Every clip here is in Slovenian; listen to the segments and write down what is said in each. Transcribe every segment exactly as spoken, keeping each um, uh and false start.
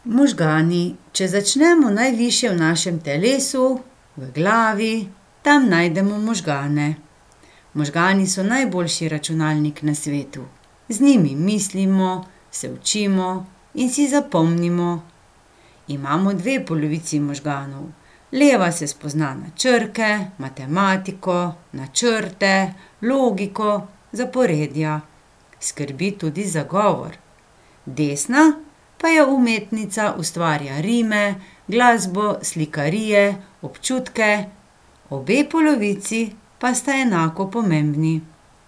Možgani. Če začnemo najvišje v našem telesu, v glavi, tam najdemo možgane. Možgani so najboljši računalnik na svetu. Z njimi mislimo, se učimo in si zapomnimo. Imamo dve polovici možganov. Leva se spozna na črke, matematiko, načrte, logiko, zaporedja. Skrbi tudi za govor. Desna pa je umetnica, ustvarja rime, glasbo, slikarije, občutke. Obe polovici pa sta enako pomembni.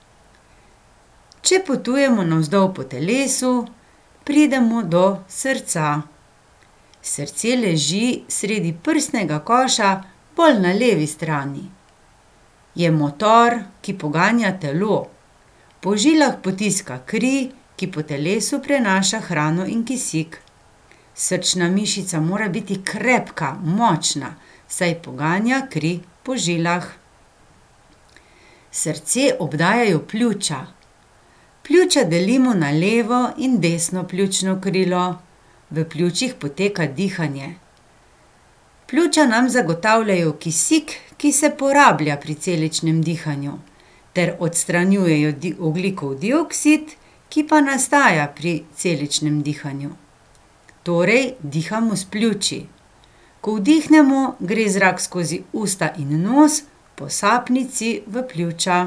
Če potujemo navzdol po telesu, pridemo do srca. Srce leži sredi prsnega koša, bolj na levi strani. Je motor, ki poganja telo. Po žilah potiska kri, ki po telesu prenaša hrano in kisik. Srčna mišica mora biti krepka, močna, saj poganja kri po žilah. Srce obdajajo pljuča. Pljuča delimo na levo in desno pljučno krilo. V pljučih poteka dihanje. Pljuča nam zagotavljajo kisik, ki se porablja pri celičnem dihanju, ter odstranjujejo ogljikov dioksid, ki pa nastaja pri celičnem dihanju. Torej, dihamo s pljuči. Ko vdihnemo, gre zrak skozi usta in nos po sapnici v pljuča.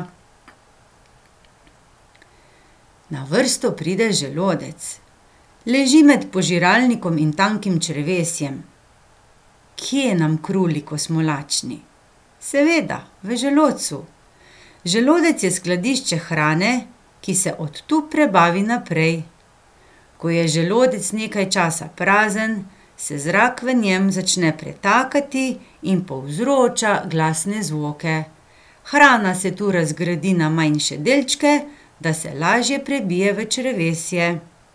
Na vrsto pride želodec. Leži med požiralnikom in tankim črevesjem. Kje nam kruli, ko smo lačni? Seveda, v želodcu. Želodec je skladišče hrane, ki se od tu prebavi naprej. Ko je želodec nekaj časa prazen, se zrak v njem začne pretakati in povzroča glasne zvoke. Hrana se tu razgradi na manjše delčke, da se lažje prebije v črevesje.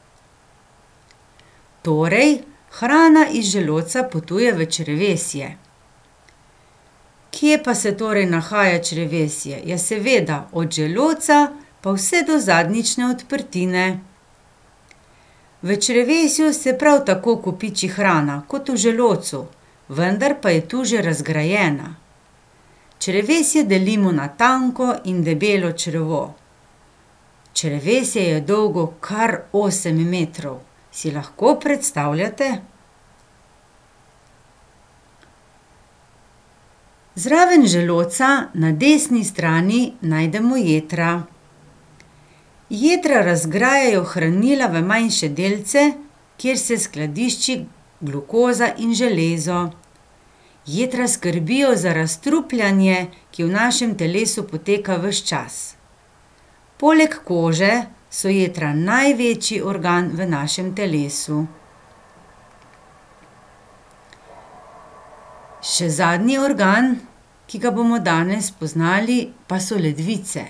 Torej, hrana iz želodca potuje v črevesje. Kje pa se torej nahaja črevesje? Ja, seveda, od želodca pa vse do zadnjične odprtine. V črevesju se prav tako kopiči hrana kot v želodcu, vendar pa je tu že razgrajena. Črevesje delimo na tanko in debelo črevo. Črevesje je dolgo kar osem metrov. Si lahko predstavljate? Zraven želodca na desni strani najdemo jetra. Jetra razgrajajo hranila v manjše delce, kjer se skladišči glukoza in železo. Jetra skrbijo za razstrupljanje, ki v našem telesu poteka ves čas. Poleg kože so jetra največji organ v našem telesu. Še zadnji organ, ki ga bomo danes spoznali, pa so ledvice.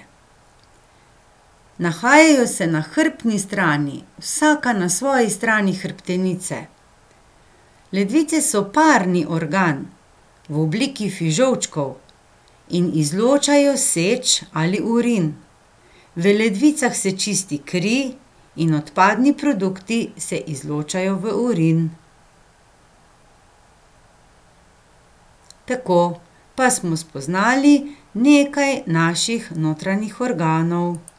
Nahajajo se na hrbtni strani, vsaka na svoji strani hrbtenice. Ledvice so parni organ v obliki fižolčkov in izločajo seč ali urin. V ledvicah se čisti kri in odpadni produkti se izločajo v urin. Tako, pa smo spoznali nekaj naših notranjih organov.